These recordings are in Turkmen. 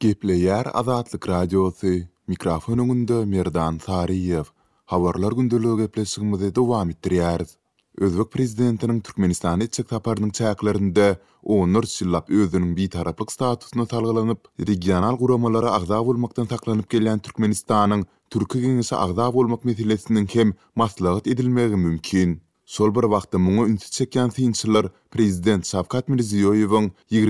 Gepleyer Azatlyk Radiosu, mikrofonunda Merdan Sariyev. Habarlar gündülüğü gepleşigimizi dowam etdirýäris. Özbek prezidentiniň Türkmenistan etjek saparynyň çäklerinde onlar şillap özüniň bitaraplyk statusyna salgylanyp, regional guramalara agza bolmakdan saklanyp gelýän Türkmenistanyň Türki Geňeşi agza bolmak meselesiniň hem maslahat edilmegi mümkin. Sol bir wagtda muňa ünsüz çekýän synçylar prezident Şavkat Mirziýoýewiň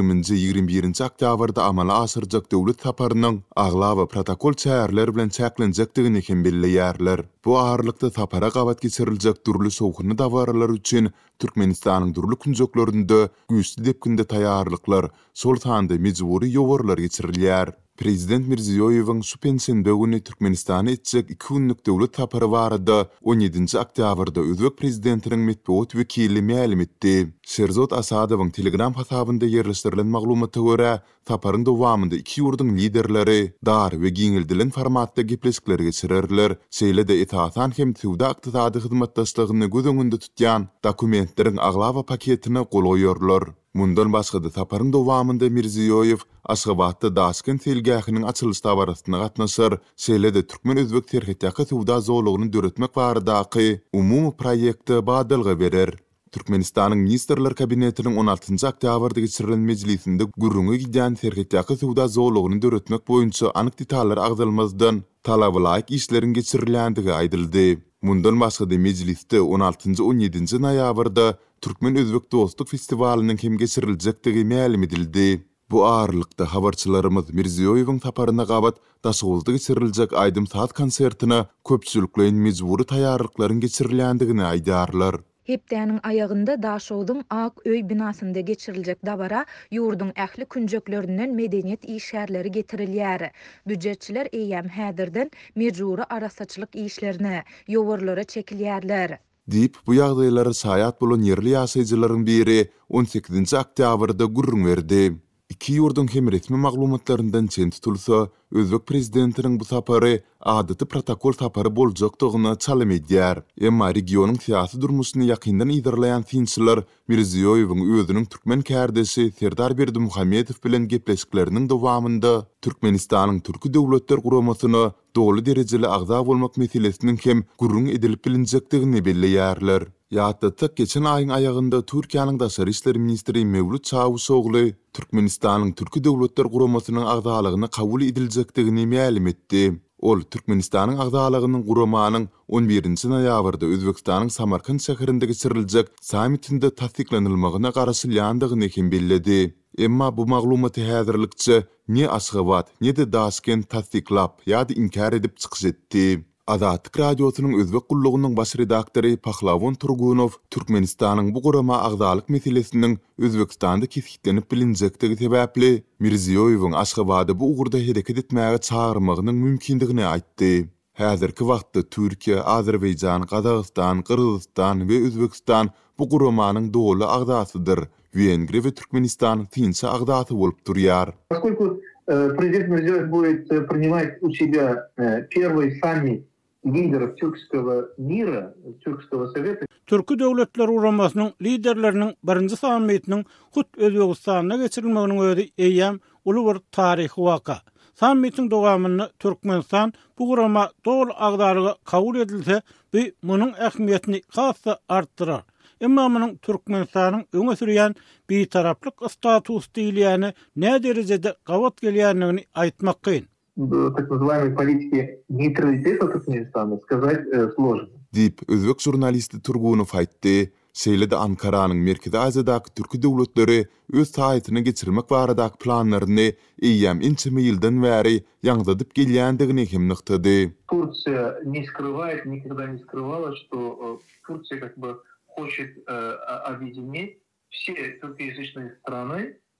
20-21 oktýabrda amala aşyrjak döwlet saparynyň aglawa protokol çäherler bilen çäklenjekdigini hem belleýärler. Bu aýrlykda sapara gabat geçiriljek durly sowguny dawarlar üçin Türkmenistanyň durly künjeklerinde güýçli depkinde taýýarlyklar sol sanda mejburi ýogarlar geçirilýär. Prezident Mirziýoýewiň şu pensiýa döwrüne Türkmenistana etjek 2 günlük döwlet sapary barada 17 oktýabrda Özbek prezidentiniň medeniýet wekili ma'lum etdi. Sherzod Asadowyň Telegram hasabynda ýerleşdirilen maglumata görä, saparyň dowamynda iki ýurduň liderleri dar we giňildilen formatda gepleşikler geçirirler. Şeýle-de etasan hem täwde ykdysady hyzmatdaşlygyny göz öňünde tutýan dokumentleriň aglawa paketini gol goýarlar. Mundan başga da saparyň dowamynda Mirziýoýew Aşgabatda Daşkent selgähiniň açylyş tabarasyna gatnaşar, şeýle-de Türkmen-Özbek terhetjaka suwda zowlugyny döretmek baradaky umumy proýekte badalga berer. Türkmenistanyň Ministrler Kabinetiniň 16 oktýabrda geçirilen mejlisinde gurrungy gidýän terhetjaka suwda zowlugyny döretmek boýunça anyk detallar agdalmazdan talaba laýyk işleriň geçirilýändigi aýdyldy. Mundan başga da mejlisde 16-17 noýabrda Türkmen-Özbek dostluk festivaliniň hem geçiriljekdigi ma'lum edildi. Bu aýrlykda habarçylarymyz Mirziýoýewiň saparyna gabat daşgulda geçiriljek aýdym saat konsertine köpçülikleň mejburi taýýarlyklaryň geçirilýändigini aýdarlar. Hepdäniň aýagynda Daşowdyň Ak öý binasynda geçiriljek dabara ýurduň ähli künjeklerinden medeniýet işgärleri getirilýär. Büdjetçiler eýem häzirden mejburi arasaçylyk işlerine, ýogarlara çekilýärler. Dip bu ýagdaýlary saýat bolan ýerli ýaşaýjylaryň biri 18 oktýabrda gurrun berdi. İki ýurduň hem resmi maglumatlaryndan çen tutulsa, Özbek prezidentiniň bu sapary adaty protokol sapary boljakdygyna çalym edýär. Emma regionyň syýasy durmuşyny ýakyndan ýerleýän synçylar Mirziýoýewiň özüniň türkmen kärdesi Serdar Berdimuhammedow bilen gepleşikleriniň dowamynda Türkmenistanyň türki döwletler guramasyna dogly derejeli agza bolmak meselesiniň hem gurrun edilip bilinjekdigini belleýärler. Ýa-da geçen aýyň aýagynda Türkiýanyň Daşary işleri ministri Mevlut Çavuşogly Türkmenistanyň türki döwletler guramasynyň agzalygyny kabul ediljekdigini ma'lum etdi. Ol Türkmenistanyň agzalygynyň guramanyň 11 noýabrda Özbekistanyň Samarkand şäherinde geçiriljek sammitinde tasdiklanylmagyna garaşy ýandygyny hem belledi. Emma bu maglumaty häzirlikçe ne Aşgabat, ne de Daşkent tasdiklap ýa-da inkar edip çykyş etdi. Azatlyk Radiosynyň Özbek gullugynyň baş redaktory Pahlawon Turgunow Türkmenistanyň bu gurama agzalyk meselesiniň Özbekistanda kesitlenip bilinjektigi sebäpli Mirziýoýewiň Aşgabada bu ugurda hereket etmäge çağırmagynyň mümkindigini aýtdy. Häzirki wagtda Türkiýe, Azerbaýjan, Gazagystan, Kyrgyzstan we Özbekistan bu guramanyň dogly agzasydyr. Венгрия и Туркменистан тинче агзаты болуп турýar. Поскольку президент Мирзиёев будет принимать у себя первый саммит лидеров тюркского мира, Тюркского совета. Türki döwletler uramasının liderlerinin birinci sammitinin hut Özbekistan'a geçirilmeginiň özi eýem uly bir taryhy waka. Sammitin dowamyny Türkmenistan bu urama dogly agdalyga kabul edilse, bu munyň ähmiýetini hassa artdyrar. Emma munyň Türkmenistanyň öňe sürýän bitaraplyk status diýilýäni ne derejede gabat gelýändigini aýtmak kyn. Так называемой политики нейтралитета Туркменистана сказать сложно. Dip Özbek jurnalisti Turgunow aýtdy. Şeýle-de Ankaranyň Merkezi Aziýadaky türki döwletleri öz taýytyny geçirmek baradaky planlaryny eýem inçime ýyldan bäri ýaňdadyp gelýändigini hem nyktady. Турция не скрывает, никогда не скрывала, что Турция как бы хочет объединить все туркоязычные страны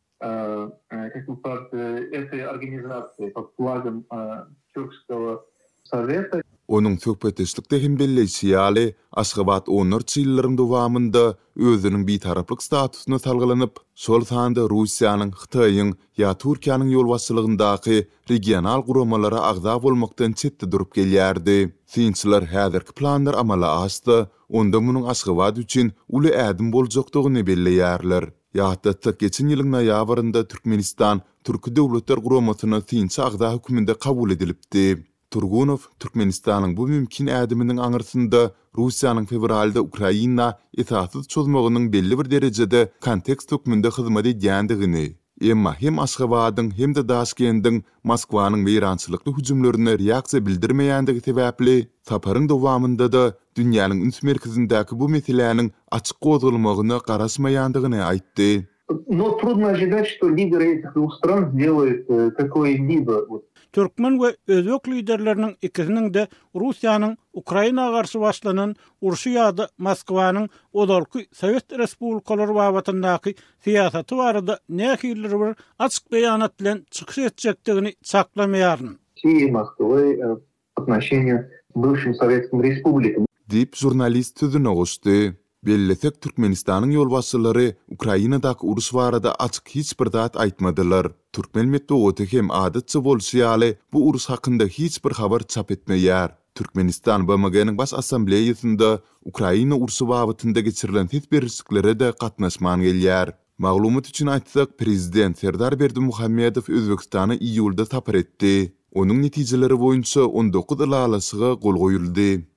как бы под этой организацией, под флагом Тюркского совета. Onun söhbetleşlikde hem belleýär, Aşgabat 14 ýyllaryň dowamynda özüniň bitaraplyk statusyna salgylanyp, şol sanda Russiýanyň, Hytaýyň ýa Türkiýanyň ýolbaşçylygyndaky regional guramalara agza bolmakdan çetde durup gelýärdi. Synçylar häzirki planlar amala aşdy, onda munyň Aşgabat üçin uly ädim boljakdygyny belleýärler. Ýa-da geçen ýylyň noýabrynda Türkmenistan Türk döwletler guramatyna Tinçi Agda höküminde kabul edilipdi. Turgunow Türkmenistanyň bu mümkin ädiminiň aňyrsynda Russiýanyň fevralda Ukraina etatsız çözmeginiň belli bir derejede kontekst höküminde hyzmat edýändigini, emma hem Aşgabatyň hem de Daşkendiň Moskwanyň weýrançylykly hüjümlerine reaksiýa bildirmeýändigi sebäpli saparyň dowamında da dünýäniň üns merkezindäki bu meseleniň açyk gozulmagyna garaşmaýandygyny aýtdy. Но трудно ожидать, что лидеры этих двух стран сделают какой-либо. Türkmen we özbek liderleriniň ikisiniň de Russiýanyň Ukraina garşy başlanan urşy ýa-da Moskwanyň odalky Sowet Respublikalary babatyndaky siýasaty barada nähili bir açyk beýanat bilen çykyş etjekdigini saklamaýaryn. России и Москвы по отношению к бывшим советским республикам. Dip jurnalist tüzüne goşdy. Belletek Türkmenistanyň ýolbaşçylary Ukrainadaky uruş barada açyk hiç bir zat aýtmadylar. Türkmen medeniýeti hem adatça bolýaly bu uruş hakynda hiç bir habar çap etmeýär. Türkmenistan BMG'niň baş assambleýasynda Ukraina urusy babatynda geçirilen tetbirliklere de gatnaşman gelýär. Maglumat üçin aýtsak, prezident Serdar Berdimuhammedow Özbekistany iýulda tapar etdi. Onuň netijeleri boýunça 19 ýyl alasıga gol goýuldy.